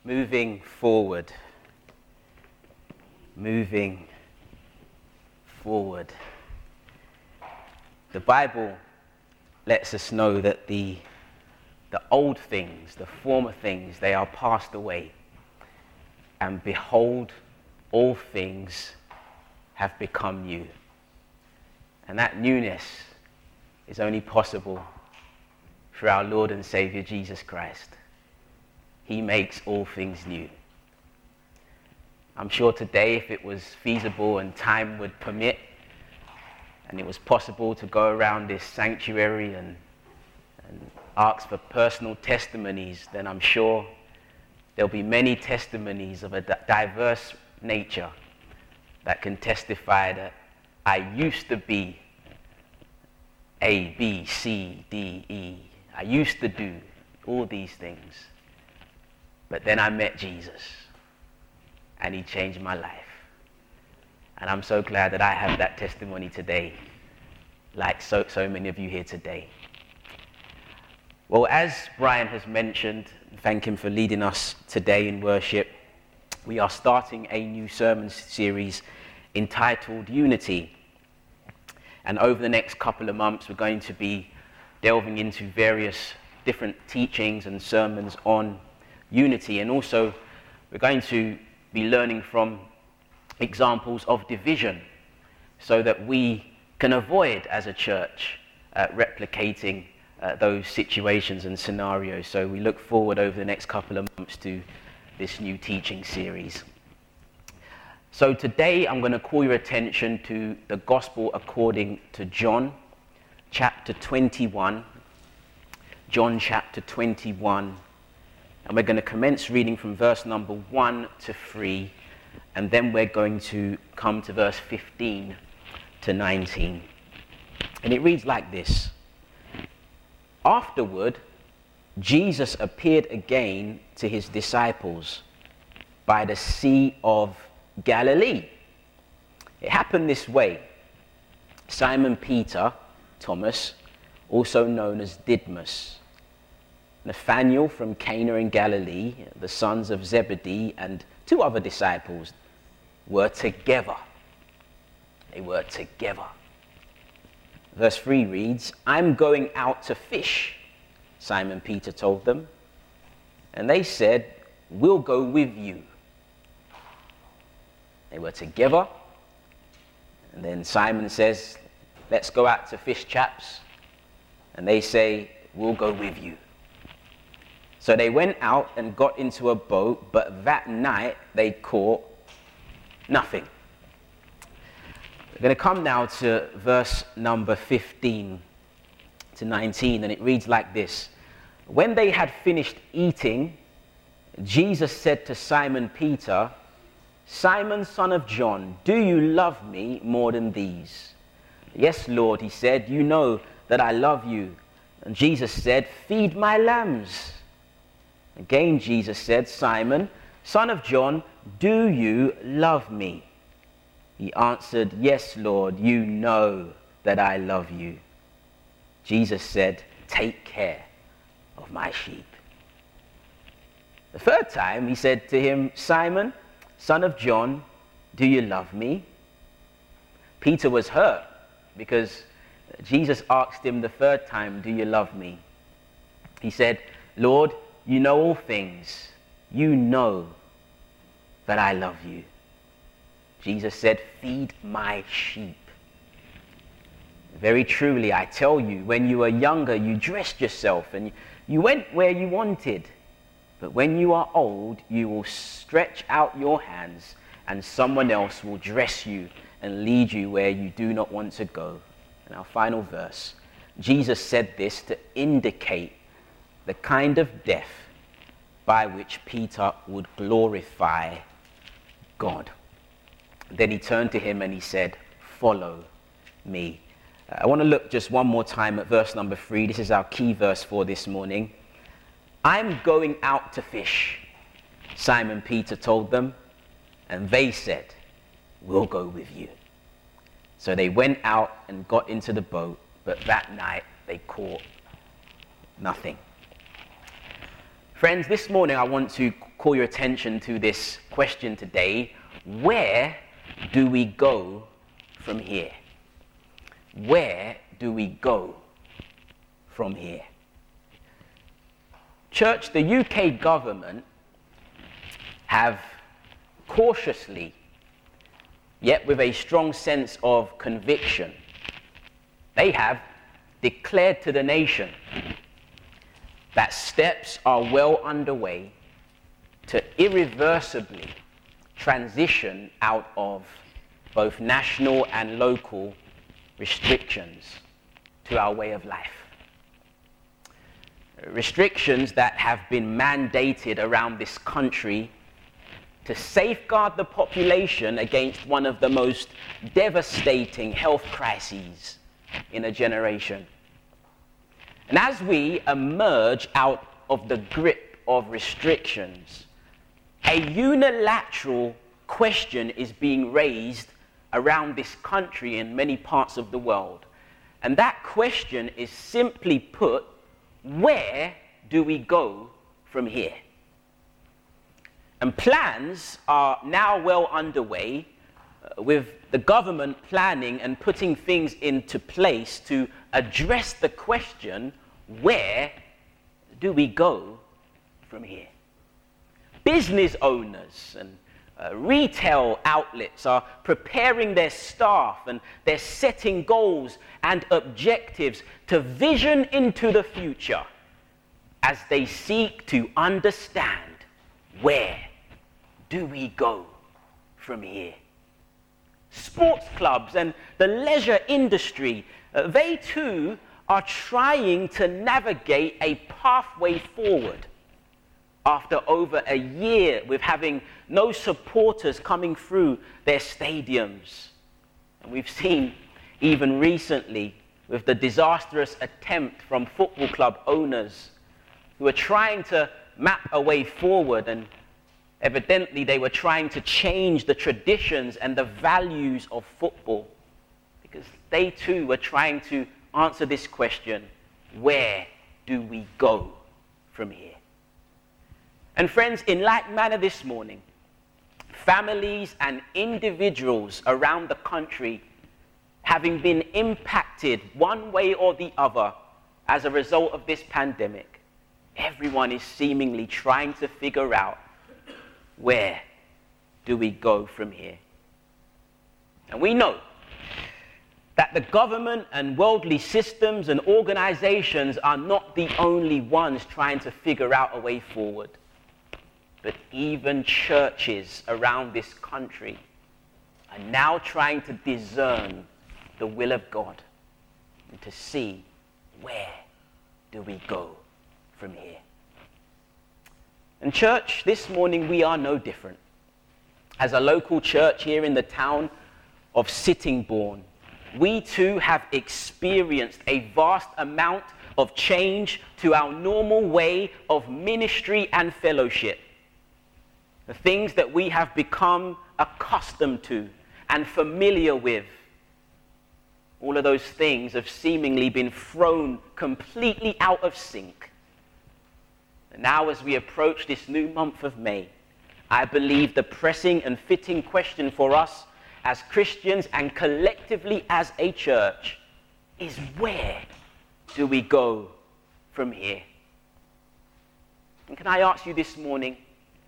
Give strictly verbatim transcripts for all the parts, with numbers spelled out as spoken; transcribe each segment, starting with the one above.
moving forward, moving forward. The Bible lets us know that the, the old things, the former things, they are passed away. And behold, all things have become new. And that newness is only possible through our Lord and Savior Jesus Christ. He makes all things new. I'm sure today, if it was feasible and time would permit, and it was possible to go around this sanctuary and, and ask for personal testimonies, then I'm sure there'll be many testimonies of a diverse nature that can testify that I used to be A, B, C, D, E. I used to do all these things. But then I met Jesus, and he changed my life. And I'm so glad that I have that testimony today, like so, so many of you here today. Well, as Brian has mentioned, thank him for leading us today in worship, we are starting a new sermon series entitled Unity. And over the next couple of months, we're going to be delving into various different teachings and sermons on unity. And also, we're going to be learning from examples of division so that we can avoid, as a church, uh, replicating uh, those situations and scenarios. So we look forward over the next couple of months to this new teaching series. So today I'm going to call your attention to the Gospel according to John, chapter twenty-one. John chapter twenty-one. And we're going to commence reading from verse number one to three, and then we're going to come to verse fifteen to nineteen. And it reads like this. Afterward, Jesus appeared again to his disciples by the Sea of Galilee. It happened this way. Simon Peter, Thomas, also known as Didymus, Nathanael from Cana in Galilee, the sons of Zebedee, and two other disciples were together. They were together. Verse three reads, I'm going out to fish, Simon Peter told them. And they said, we'll go with you. They were together. And then Simon says, let's go out to fish, chaps. And they say, we'll go with you. So they went out and got into a boat, but that night they caught nothing. We're going to come now to verse number fifteen to nineteen, and it reads like this. When they had finished eating, Jesus said to Simon Peter, Simon, son of John, do you love me more than these? Yes, Lord, he said, you know that I love you. And Jesus said, feed my lambs. Again, Jesus said, Simon, son of John, do you love me? He answered, yes, Lord, you know that I love you. Jesus said, take care of my sheep. The third time he said to him, Simon, son of John, do you love me? Peter was hurt because Jesus asked him the third time, do you love me? He said, Lord, you know all things. You know that I love you. Jesus said, feed my sheep. Very truly, I tell you, when you were younger, you dressed yourself and you went where you wanted. But when you are old, you will stretch out your hands and someone else will dress you and lead you where you do not want to go. And our final verse, Jesus said this to indicate the kind of death by which Peter would glorify God. Then he turned to him and he said, follow me. Uh, I want to look just one more time at verse number three. This is our key verse for this morning. I'm going out to fish, Simon Peter told them, and they said, we'll go with you. So they went out and got into the boat, but that night they caught nothing. Friends, this morning I want to call your attention to this question today. Where do we go from here? Where do we go from here? Church, the U K government have cautiously, yet with a strong sense of conviction, they have declared to the nation that steps are well underway to irreversibly transition out of both national and local restrictions to our way of life. Restrictions that have been mandated around this country to safeguard the population against one of the most devastating health crises in a generation. And as we emerge out of the grip of restrictions, a unilateral question is being raised around this country and many parts of the world. And that question is simply put, where do we go from here? And plans are now well underway uh, with the government planning and putting things into place to address the question, where do we go from here? Business owners and uh, retail outlets are preparing their staff and they're setting goals and objectives to vision into the future as they seek to understand, where do we go from here? Sports clubs and the leisure industry, uh, they too are trying to navigate a pathway forward after over a year with having no supporters coming through their stadiums. And we've seen even recently with the disastrous attempt from football club owners who are trying to map a way forward, and evidently they were trying to change the traditions and the values of football because they too were trying to answer this question, where do we go from here? And friends, in like manner this morning, families and individuals around the country having been impacted one way or the other as a result of this pandemic, everyone is seemingly trying to figure out, where do we go from here? And we know that the government and worldly systems and organizations are not the only ones trying to figure out a way forward, but even churches around this country are now trying to discern the will of God and to see, where do we go from here? And church, this morning we are no different. As a local church here in the town of Sittingbourne, we too have experienced a vast amount of change to our normal way of ministry and fellowship. The things that we have become accustomed to and familiar with, all of those things have seemingly been thrown completely out of sync. And now as we approach this new month of May, I believe the pressing and fitting question for us as Christians and collectively as a church is, where do we go from here? And can I ask you this morning,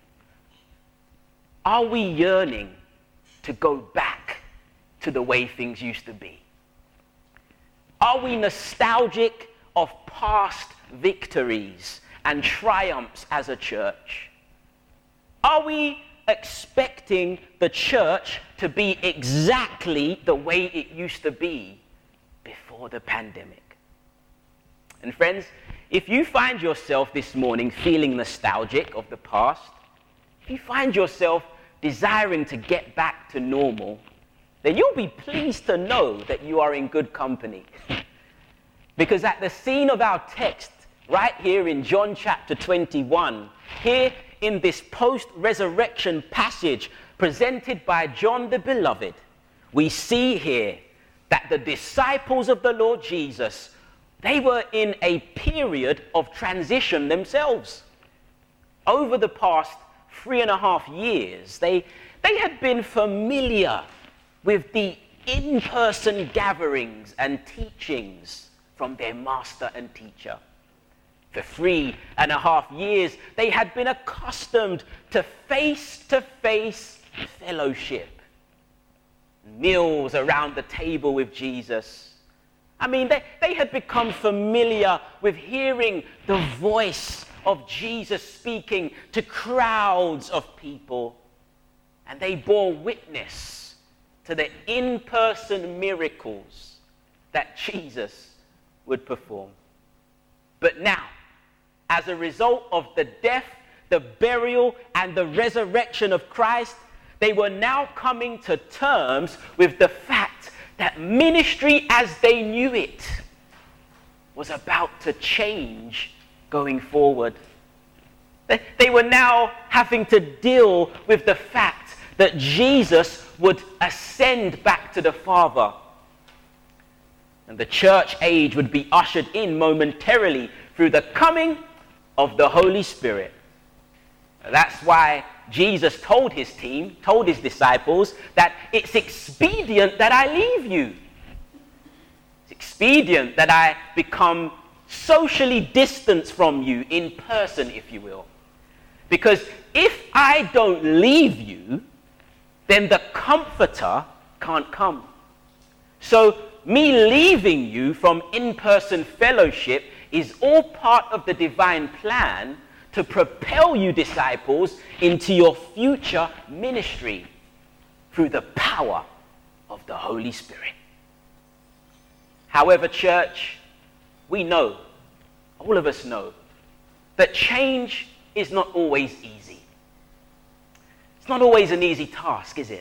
are we yearning to go back to the way things used to be? Are we nostalgic of past victories and triumphs as a church? Are we expecting the church to be exactly the way it used to be before the pandemic? And friends, if you find yourself this morning feeling nostalgic of the past, if you find yourself desiring to get back to normal, then you'll be pleased to know that you are in good company. Because at the scene of our text, right here in John chapter twenty-one, here in this post-resurrection passage presented by John the Beloved, we see here that the disciples of the Lord Jesus, they were in a period of transition themselves. over the past three and a half years, they, they had been familiar with the in-person gatherings and teachings from their master and teacher. For three and a half years, they had been accustomed to face-to-face fellowship, meals around the table with Jesus. I mean, they, they had become familiar with hearing the voice of Jesus speaking to crowds of people, and they bore witness to the in-person miracles that Jesus would perform. But now, as a result of the death, the burial, and the resurrection of Christ, they were now coming to terms with the fact that ministry as they knew it was about to change going forward. They, they were now having to deal with the fact that Jesus would ascend back to the Father. And the church age would be ushered in momentarily through the coming of the Holy Spirit. That's why Jesus told his team, told his disciples, that it's expedient that I leave you. It's expedient that I become socially distanced from you in person, if you will. Because if I don't leave you, then the Comforter can't come. So me leaving you from in-person fellowship is all part of the divine plan to propel you disciples into your future ministry through the power of the Holy Spirit. However, church, we know, all of us know, that change is not always easy. It's not always an easy task, is it?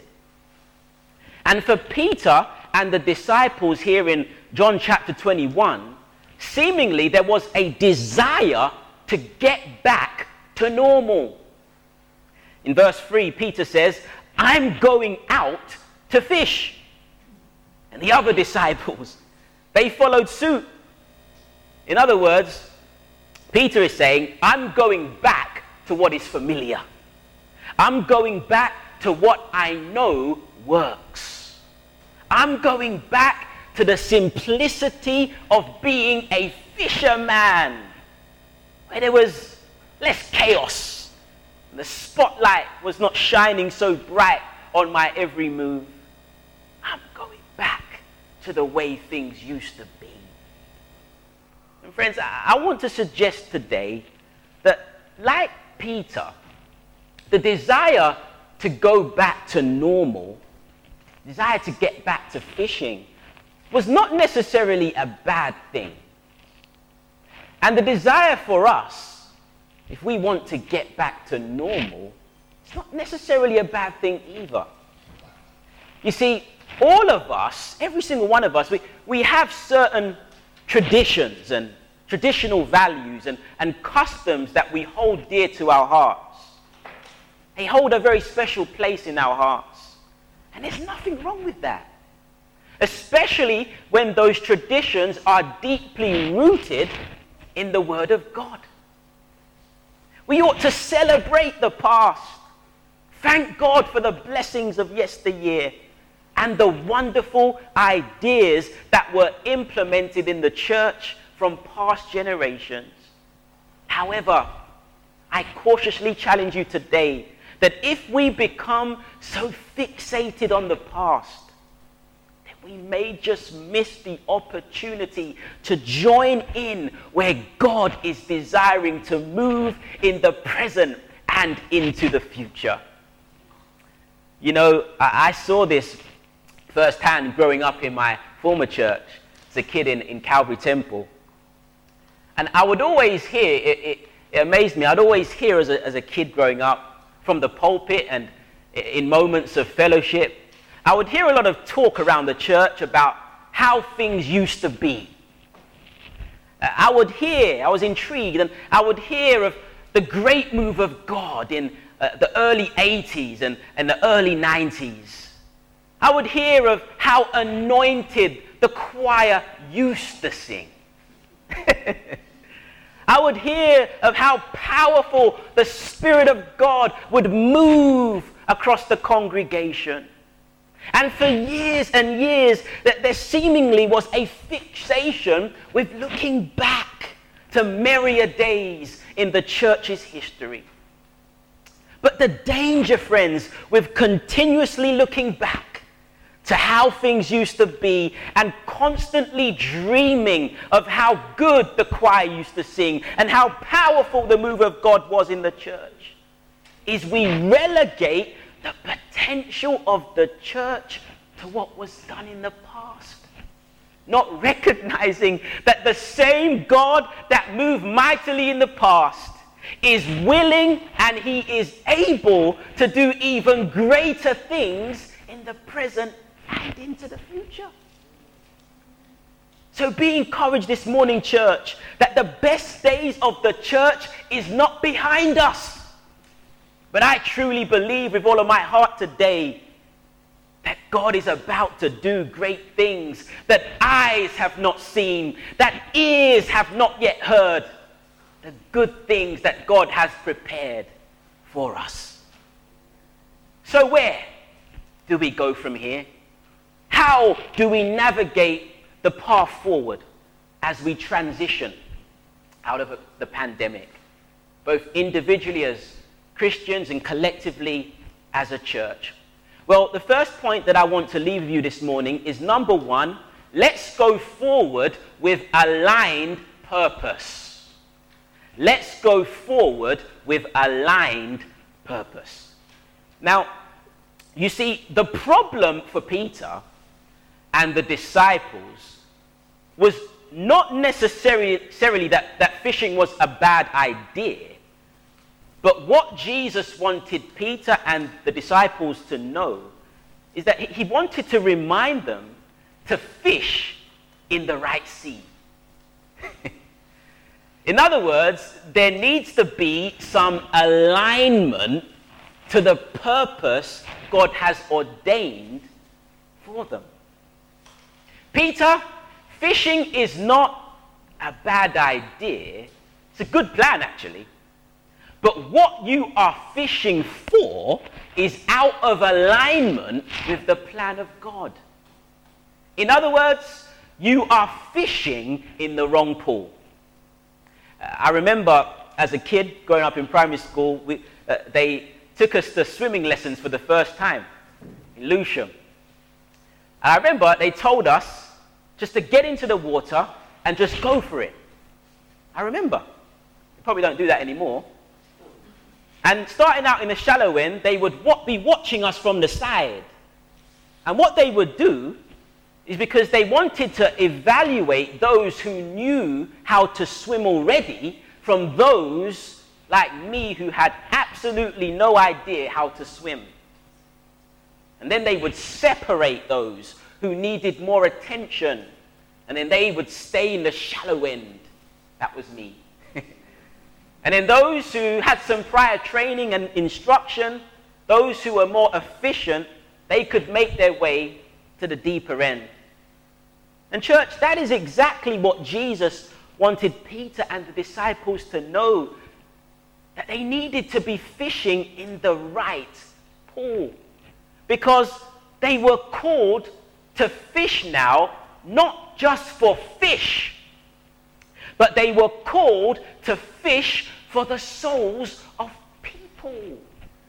And for Peter and the disciples here in John chapter twenty-one, seemingly there was a desire to get back to normal. In verse three, Peter says, I'm going out to fish. And the other disciples, they followed suit. In other words, Peter is saying, I'm going back to what is familiar. I'm going back to what I know works. I'm going back to the simplicity of being a fisherman, where there was less chaos. The spotlight was not shining so bright on my every move. I'm going back to the way things used to be. And friends, I want to suggest today that, like Peter, the desire to go back to normal, desire to get back to fishing, was not necessarily a bad thing. And the desire for us, if we want to get back to normal, it's not necessarily a bad thing either. You see, all of us, every single one of us, we, we have certain traditions and traditional values and, and customs that we hold dear to our hearts. They hold a very special place in our hearts. And there's nothing wrong with that. Especially when those traditions are deeply rooted in the Word of God. We ought to celebrate the past. Thank God for the blessings of yesteryear and the wonderful ideas that were implemented in the church from past generations. However, I cautiously challenge you today that if we become so fixated on the past, then we may just miss the opportunity to join in where God is desiring to move in the present and into the future. You know, I, I saw this firsthand growing up in my former church as a kid in, in Calvary Temple. And I would always hear, it, it, it amazed me, I'd always hear as a, as a kid growing up from the pulpit and in moments of fellowship, I would hear a lot of talk around the church about how things used to be. I would hear, I was intrigued, and I would hear of the great move of God in uh, the early eighties and, and the early nineties. I would hear of how anointed the choir used to sing. I would hear of how powerful the Spirit of God would move across the congregation. And for years and years, that there seemingly was a fixation with looking back to merrier days in the church's history. But the danger, friends, with continuously looking back to how things used to be and constantly dreaming of how good the choir used to sing and how powerful the move of God was in the church, is we relegate the potential of the church to what was done in the past. Not recognizing that the same God that moved mightily in the past is willing and he is able to do even greater things in the present and into the future. So be encouraged this morning, church, that the best days of the church is not behind us. But I truly believe with all of my heart today that God is about to do great things that eyes have not seen, that ears have not yet heard. The good things that God has prepared for us. So where do we go from here? How do we navigate the path forward as we transition out of the pandemic, both individually as Christians and collectively as a church? Well, the first point that I want to leave with you this morning is, number one, let's go forward with aligned purpose. Let's go forward with aligned purpose. Now, you see, the problem for Peter and the disciples was not necessarily that, that fishing was a bad idea, but what Jesus wanted Peter and the disciples to know is that he wanted to remind them to fish in the right sea. In other words, there needs to be some alignment to the purpose God has ordained for them. Peter, fishing is not a bad idea. It's a good plan, actually. But what you are fishing for is out of alignment with the plan of God. In other words, you are fishing in the wrong pool. Uh, I remember as a kid growing up in primary school, we, uh, they took us to swimming lessons for the first time in Lewisham. And I remember they told us just to get into the water and just go for it. I remember. They probably don't do that anymore. And starting out in the shallow end, they would be watching us from the side. And what they would do is, because they wanted to evaluate those who knew how to swim already from those like me who had absolutely no idea how to swim. And then they would separate those who needed more attention, and then they would stay in the shallow end. That was me. And then those who had some prior training and instruction, those who were more efficient, they could make their way to the deeper end. And church, that is exactly what Jesus wanted Peter and the disciples to know, that they needed to be fishing in the right pool, because they were called to fish now, not just for fish, but they were called to fish for the souls of people.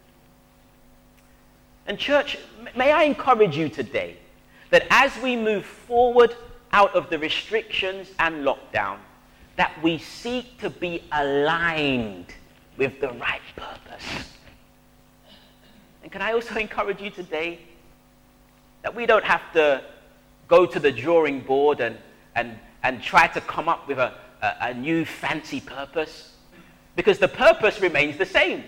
And church, may I encourage you today that as we move forward out of the restrictions and lockdown, that we seek to be aligned with the right purpose. And can I also encourage you today that we don't have to go to the drawing board and, and, and try to come up with a, a, a new fancy purpose, because the purpose remains the same.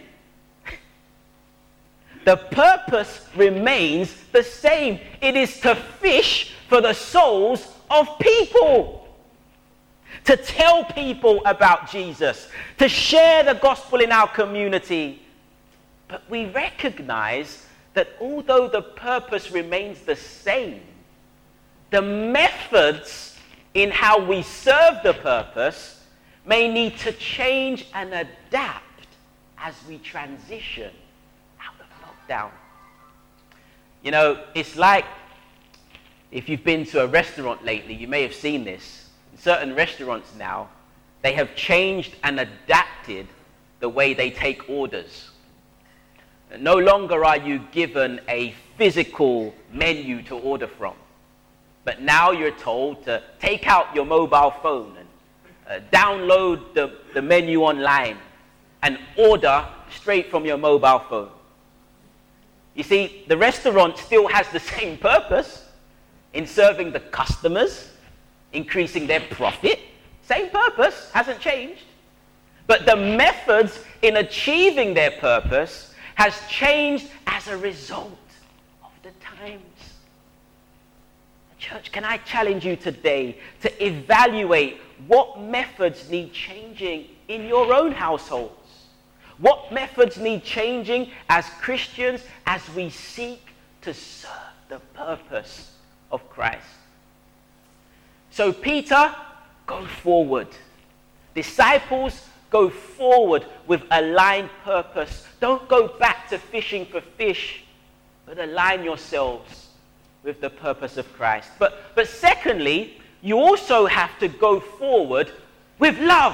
The purpose remains the same. It is to fish for the souls of people, to tell people about Jesus, to share the gospel in our community. But we recognize that although the purpose remains the same, the methods in how we serve the purpose may need to change and adapt as we transition out of lockdown. You know, it's like, if you've been to a restaurant lately, you may have seen this. In certain restaurants now, they have changed and adapted the way they take orders. No longer are you given a physical menu to order from, but now you're told to take out your mobile phone and uh, download the, the menu online and order straight from your mobile phone. You see, the restaurant still has the same purpose in serving the customers, increasing their profit. Same purpose, hasn't changed. But the methods in achieving their purpose has changed as a result of the times. Church, can I challenge you today to evaluate what methods need changing in your own households? What methods need changing as Christians as we seek to serve the purpose of Christ? So Peter, go forward. Disciples, go forward with aligned purpose. Don't go back to fishing for fish, but align yourselves with the purpose of Christ. But, but secondly, you also have to go forward with love.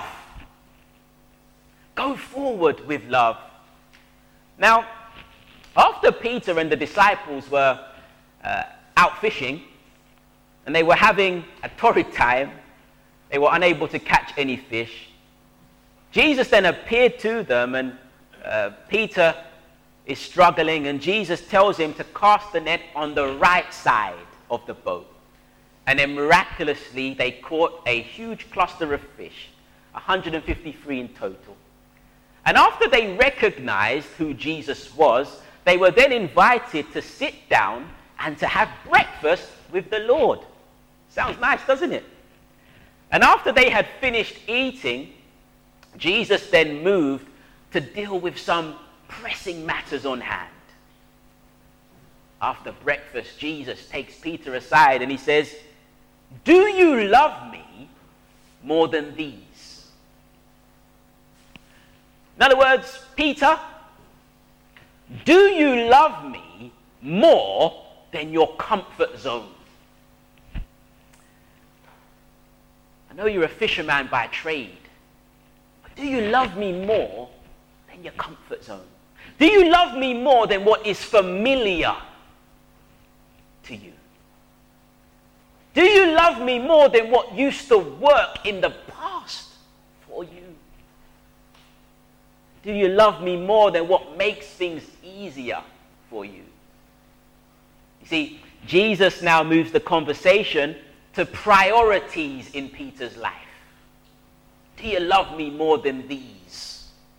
Go forward with love. Now, after Peter and the disciples were uh, out fishing, and they were having a torrid time, they were unable to catch any fish, Jesus then appeared to them, and uh, Peter is struggling, and Jesus tells him to cast the net on the right side of the boat. And then miraculously, they caught a huge cluster of fish, one hundred fifty-three in total. And after they recognized who Jesus was, they were then invited to sit down and to have breakfast with the Lord. Sounds nice, doesn't it? And after they had finished eating, Jesus then moved to deal with some pressing matters on hand. After breakfast, Jesus takes Peter aside and he says, "Do you love me more than these?" In other words, Peter, do you love me more than your comfort zone? I know you're a fisherman by trade, but do you love me more than your comfort zone? Do you love me more than what is familiar to you? Do you love me more than what used to work in the past for you? Do you love me more than what makes things easier for you? You see, Jesus now moves the conversation to priorities in Peter's life. Do you love me more than these?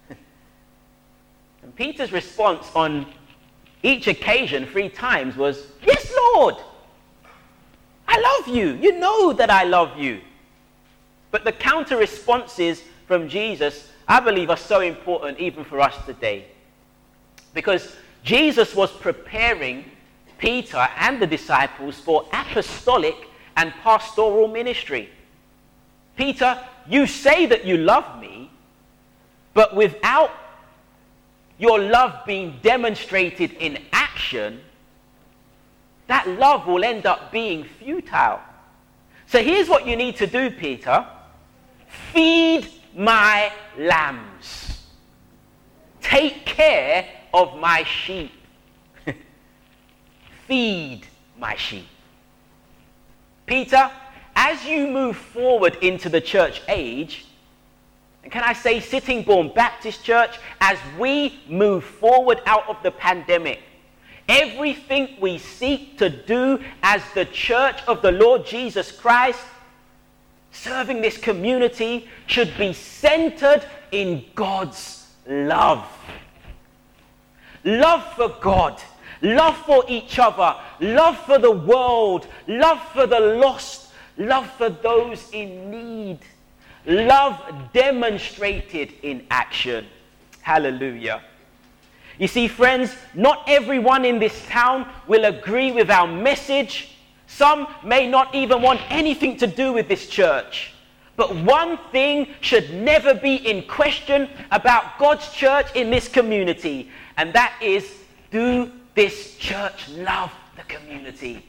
And Peter's response on each occasion, three times, was, "Yes, Lord, I love you. You know that I love you." But the counter responses from Jesus, I believe, are so important even for us today. Because Jesus was preparing Peter and the disciples for apostolic and pastoral ministry. Peter, you say that you love me, but without your love being demonstrated in action, that love will end up being futile. So here's what you need to do, Peter. Feed my lambs. Take care of my sheep. Feed my sheep. Peter, as you move forward into the church age, and can I say, Sittingbourne Baptist Church, as we move forward out of the pandemic, everything we seek to do as the church of the Lord Jesus Christ, serving this community, should be centered in God's love. Love for God, love for each other, love for the world, love for the lost, love for those in need. Love demonstrated in action. Hallelujah. You see, friends, not everyone in this town will agree with our message. Some may not even want anything to do with this church. But one thing should never be in question about God's church in this community, and that is, do this church love the community?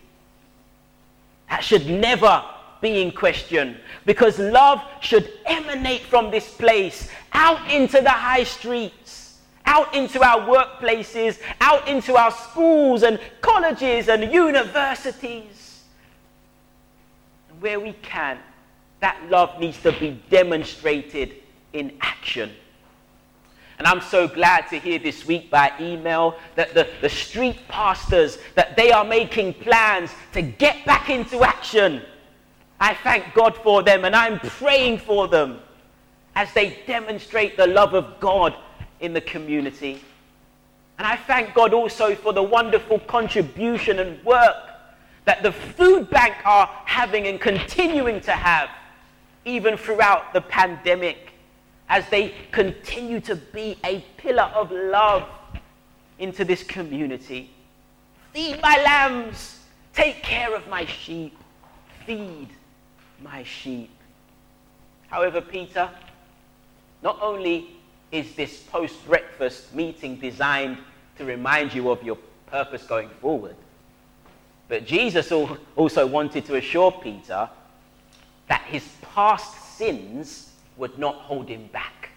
That should never be in question, because love should emanate from this place out into the high streets, out into our workplaces, out into our schools and colleges and universities. And where we can, that love needs to be demonstrated in action. And I'm so glad to hear this week by email that the, the street pastors, that they are making plans to get back into action. I thank God for them, and I'm praying for them as they demonstrate the love of God in the community. And I thank God also for the wonderful contribution and work that the food bank are having and continuing to have, even throughout the pandemic, as they continue to be a pillar of love into this community. Feed my lambs, take care of my sheep, feed my sheep. However, Peter, not only is this post-breakfast meeting designed to remind you of your purpose going forward, but Jesus also wanted to assure Peter that his past sins would not hold him back.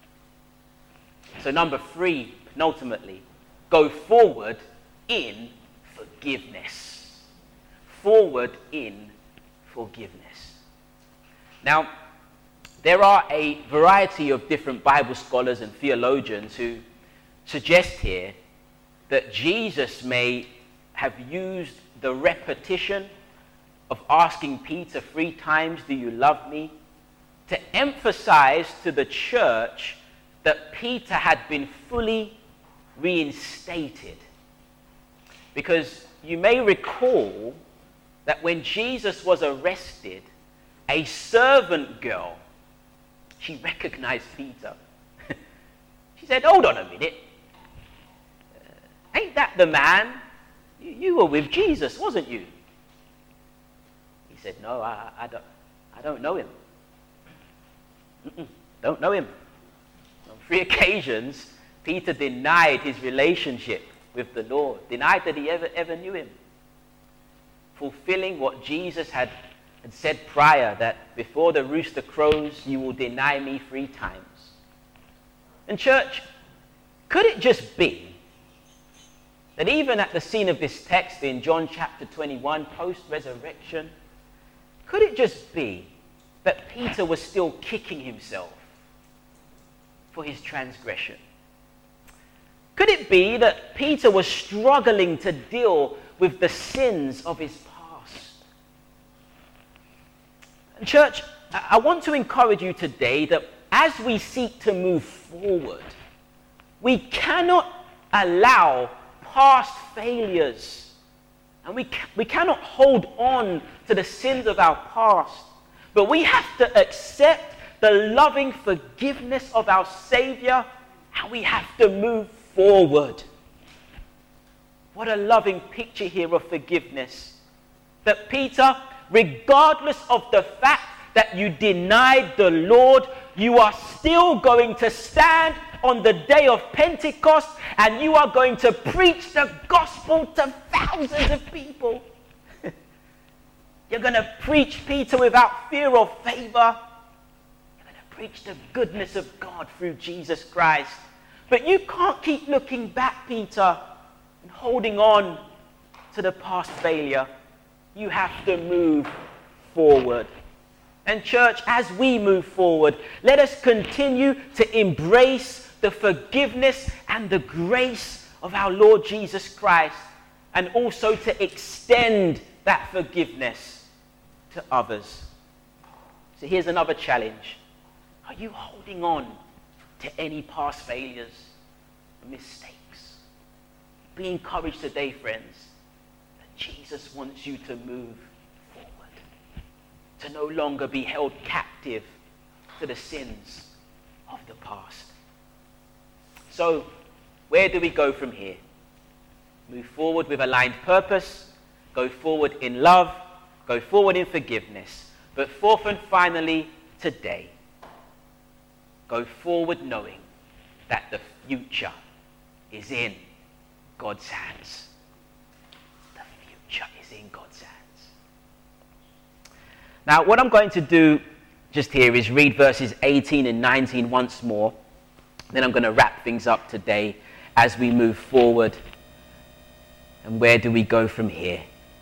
So number three, penultimately, go forward in forgiveness. Forward in forgiveness. Now, there are a variety of different Bible scholars and theologians who suggest here that Jesus may have used the repetition of asking Peter three times, "Do you love me?" to emphasize to the church that Peter had been fully reinstated. Because you may recall that when Jesus was arrested, a servant girl, she recognized Peter. She said, "Hold on a minute. Uh, ain't that the man? You, you were with Jesus, wasn't you?" He said, "No, I, I, don't, I don't know him. Mm-mm, don't know him." On three occasions, Peter denied his relationship with the Lord, denied that he ever, ever knew him, fulfilling what Jesus had, had said prior, that before the rooster crows, you will deny me three times. And church, could it just be that even at the scene of this text in John chapter twenty-one, post-resurrection, could it just be that Peter was still kicking himself for his transgression? Could it be that Peter was struggling to deal with the sins of his past? And church, I want to encourage you today that as we seek to move forward, we cannot allow past failures, and we, ca- we cannot hold on to the sins of our past, but we have to accept the loving forgiveness of our Savior, and we have to move forward. What a loving picture here of forgiveness. That Peter, regardless of the fact that you denied the Lord, you are still going to stand on the day of Pentecost and you are going to preach the gospel to thousands of people. You're going to preach, Peter, without fear or favor. You're going to preach the goodness of God through Jesus Christ. But you can't keep looking back, Peter, and holding on to the past failure. You have to move forward. And church, as we move forward, let us continue to embrace the forgiveness and the grace of our Lord Jesus Christ, and also to extend that forgiveness to others. So here's another challenge. Are you holding on to any past failures or mistakes? Be encouraged today, friends, that Jesus wants you to move forward, to no longer be held captive to the sins of the past. So, where do we go from here? Move forward with aligned purpose, go forward in love, go forward in forgiveness. But fourth and finally, today. Go forward knowing that the future is in God's hands. The future is in God's hands. Now, what I'm going to do just here is read verses eighteen and nineteen once more. Then I'm going to wrap things up today as we move forward. And where do we go from here?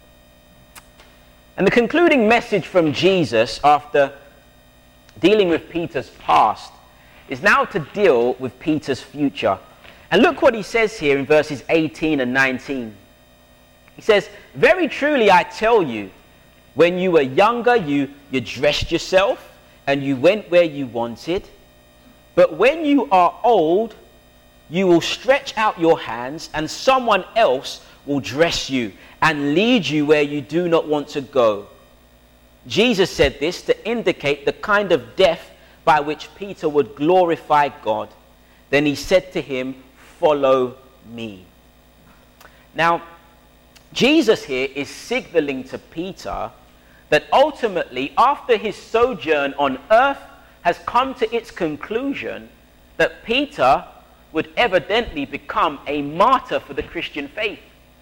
And the concluding message from Jesus after dealing with Peter's past is now to deal with Peter's future. And look what he says here in verses eighteen and nineteen. He says, "Very truly I tell you, when you were younger, you, you dressed yourself and you went where you wanted. But when you are old, you will stretch out your hands and someone else will dress you and lead you where you do not want to go." Jesus said this to indicate the kind of death by which Peter would glorify God. Then he said to him, "Follow me." Now, Jesus here is signaling to Peter that ultimately, after his sojourn on earth has come to its conclusion, that Peter would evidently become a martyr for the Christian faith.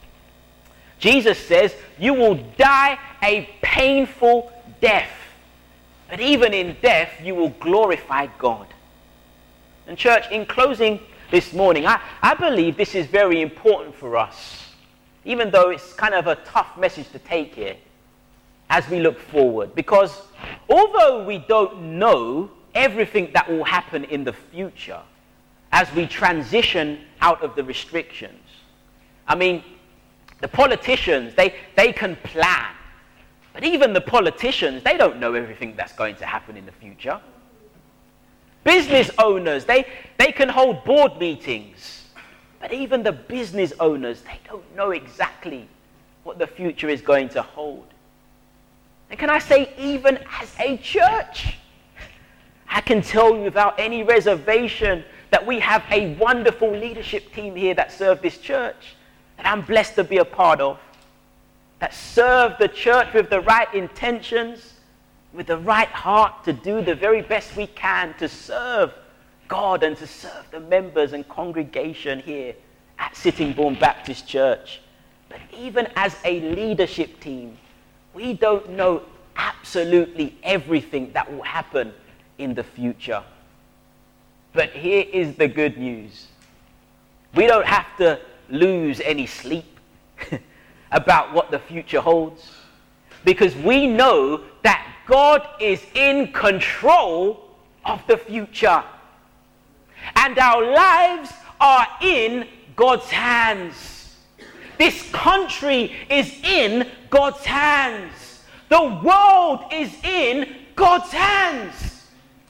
Jesus says, you will die a painful death, but even in death, you will glorify God. And church, in closing this morning, I, I believe this is very important for us, even though it's kind of a tough message to take here as we look forward. Because although we don't know everything that will happen in the future as we transition out of the restrictions, I mean, the politicians, they, they can plan. But even the politicians, they don't know everything that's going to happen in the future. Business owners, they, they can hold board meetings. But even the business owners, they don't know exactly what the future is going to hold. And can I say, even as a church, I can tell you without any reservation that we have a wonderful leadership team here that serve this church, that I'm blessed to be a part of, that serve the church with the right intentions, with the right heart to do the very best we can to serve God and to serve the members and congregation here at Sittingbourne Baptist Church. But even as a leadership team, we don't know absolutely everything that will happen in the future. But here is the good news. We don't have to lose any sleep about what the future holds, because we know that God is in control of the future. And our lives are in God's hands. This country is in God's hands. The world is in God's hands.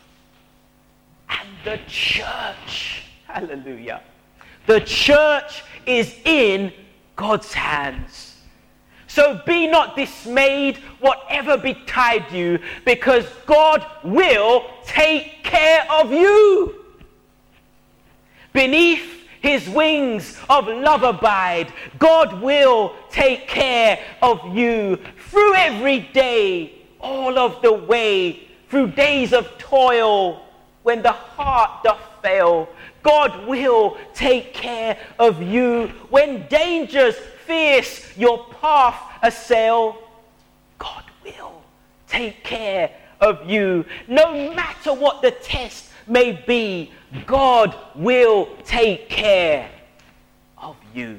And the church, hallelujah, the church is in God's hands. So be not dismayed, whatever betide you, because God will take care of you. Beneath his wings of love abide. God will take care of you through every day, all of the way, through days of toil, when the heart doth fail. God will take care of you when dangers fierce your path assail. God will take care of you. No matter what the test may be, God will take care of you.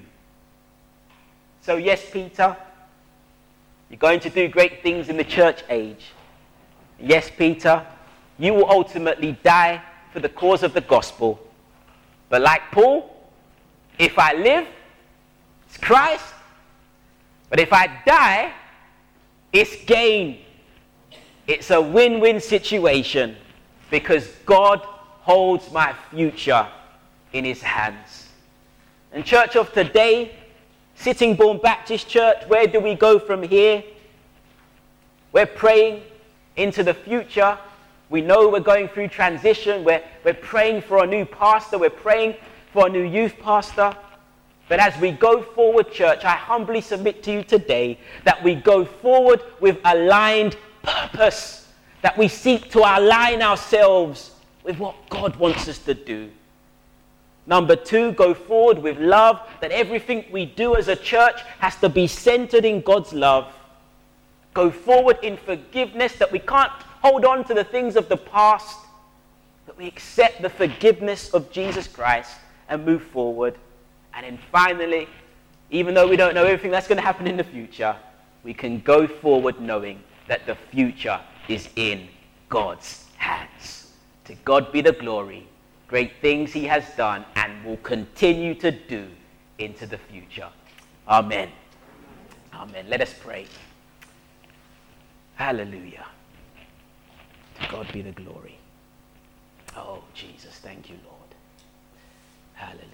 So yes, Peter, you're going to do great things in the church age. Yes, Peter, you will ultimately die for the cause of the gospel. But like Paul, if I live, it's Christ. But if I die, it's gain. It's a win-win situation, because God holds my future in his hands. And church of today, Sittingbourne Baptist Church, where do we go from here? We're praying into the future. We know we're going through transition. We're, we're praying for a new pastor. We're praying for a new youth pastor. But as we go forward, church, I humbly submit to you today that we go forward with aligned purpose, that we seek to align ourselves with what God wants us to do. Number two, go forward with love, that everything we do as a church has to be centered in God's love. Go forward in forgiveness, that we can't hold on to the things of the past, but we accept the forgiveness of Jesus Christ and move forward. And then finally, even though we don't know everything that's going to happen in the future, we can go forward knowing that the future is in God's hands. To God be the glory. Great things he has done and will continue to do into the future. Amen. Amen. Let us pray. Hallelujah. To God be the glory. Oh, Jesus, thank you, Lord. Hallelujah.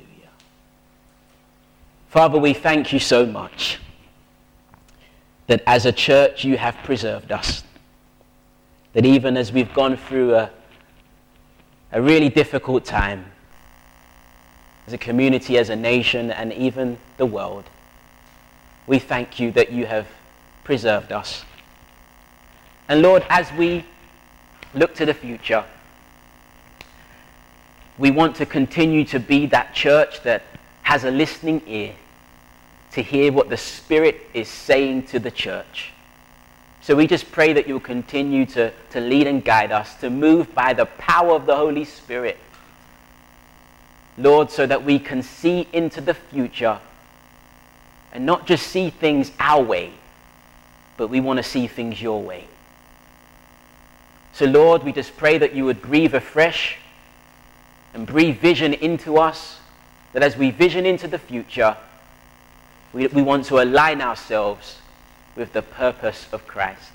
Father, we thank you so much that as a church you have preserved us. That even as we've gone through a, a really difficult time, as a community, as a nation, and even the world, we thank you that you have preserved us. And Lord, as we look to the future, we want to continue to be that church that has a listening ear to hear what the Spirit is saying to the church. So we just pray that you'll continue to, to lead and guide us, to move by the power of the Holy Spirit. Lord, so that we can see into the future and not just see things our way, but we want to see things your way. So Lord, we just pray that you would breathe afresh and breathe vision into us, that as we vision into the future, we, we want to align ourselves with the purpose of Christ.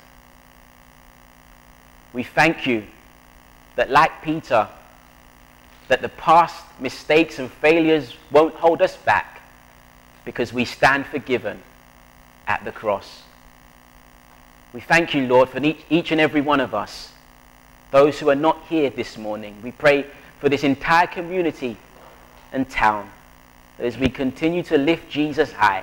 We thank you that, like Peter, that the past mistakes and failures won't hold us back because we stand forgiven at the cross. We thank you, Lord, for each, each and every one of us, those who are not here this morning. We pray for this entire community and town, that as we continue to lift Jesus high,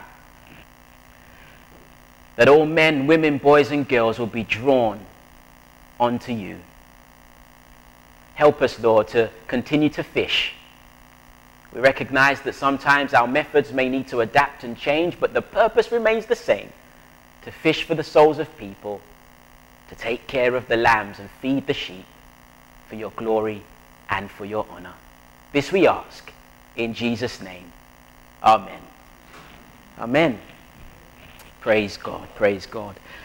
that all men, women, boys and girls will be drawn onto you. Help us, Lord, to continue to fish. We recognize that sometimes our methods may need to adapt and change, but the purpose remains the same: to fish for the souls of people, to take care of the lambs and feed the sheep for your glory and for your honor. This we ask in Jesus' name. Amen. Amen. Praise God. Praise God.